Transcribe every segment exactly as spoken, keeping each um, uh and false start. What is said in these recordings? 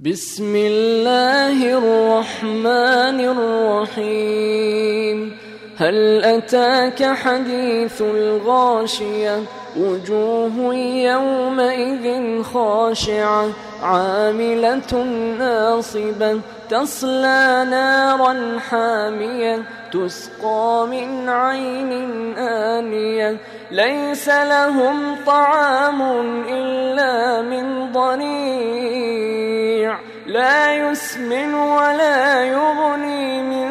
بسم الله الرحمن الرحيم. هل أتاك حديث الغاشية؟ وجوه يومئذ خاشعة عاملة ناصبة تصلى نارا حامية تسقى من عين آنية ليس لهم طعام إلا من ضريع لا يسمن ولا يغني من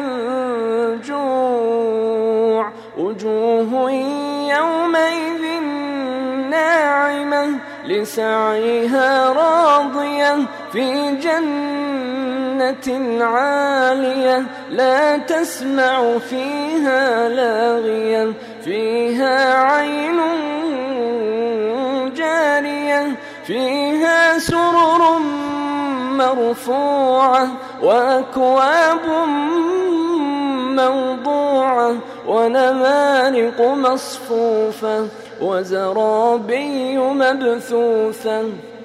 جوع وجوه يومئذ ناعمة لسعيها راضية في جنة عالية لا تسمع فيها لاغية فيها عين جارية فيها سرر مرفوعة وأكواب موضوعة ونمارق مصفوفة وزرابي مبثوثة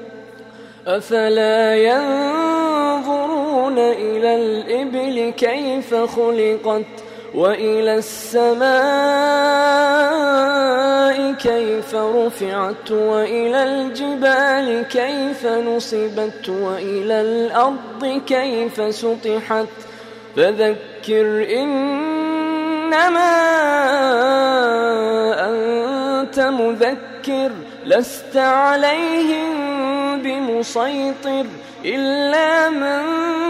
أفلا ينظرون إلى الإبل كيف خلقت وإلى السماء كيف رفعت وإلى الجبال كيف نصبت وإلى الأرض كيف سطحت فذكر إنما أنت مذكر لست عليهم بمسيطر إلا من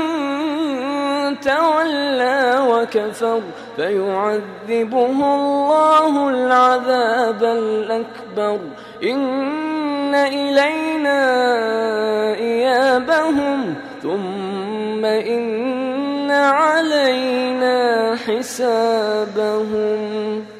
تولى وكفر فيعذبه الله العذاب الأكبر إن إلينا إيابهم ثم إن علينا حسابهم.